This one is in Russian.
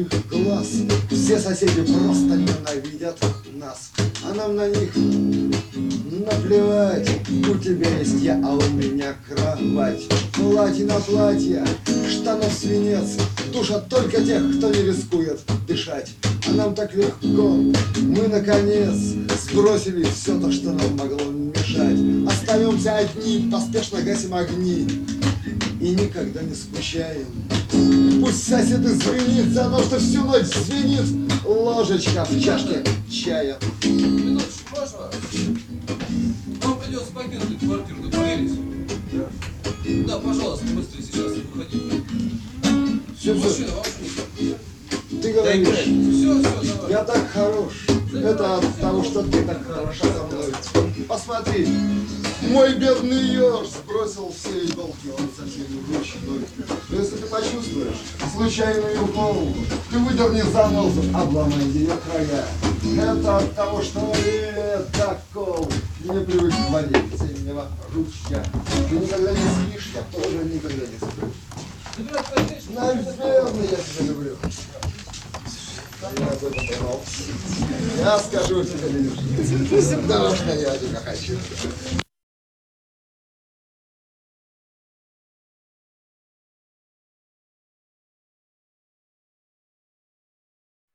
больших глаз. Все соседи просто ненавидят нас, а нам на них наплевать. У тебя есть я, а у меня кровать. Платье на платье, штанов свинец, душат только тех, кто не рискует дышать. А нам так легко, мы наконец сбросили все то, что нам могло мешать. Остаемся одни, поспешно гасим огни и никогда не скучаем. Пусть сосед извинит за то, что всю ночь звенит ложечка в чашке чая. Минуточку, можно? Вам придется покинуть эту квартиру, договорились? Да, пожалуйста, быстрее сейчас, выходите. Все, Мужчина, вам ты говоришь, все, давай. я так хорош. Это от того, что ты так хороша со мной. Посмотри, мой бедный еж сбросил все иголки, он совсем не толщиной. Но если ты почувствуешь случайную иголку, ты выдерни занозу, обломай ее края. Это от того, что такого не привык к воде весеннего ручья. Ты никогда не спишь, я тоже никогда не сплю. Наверное, я тебя люблю. Я скажу тебе, потому что я тебя хочу.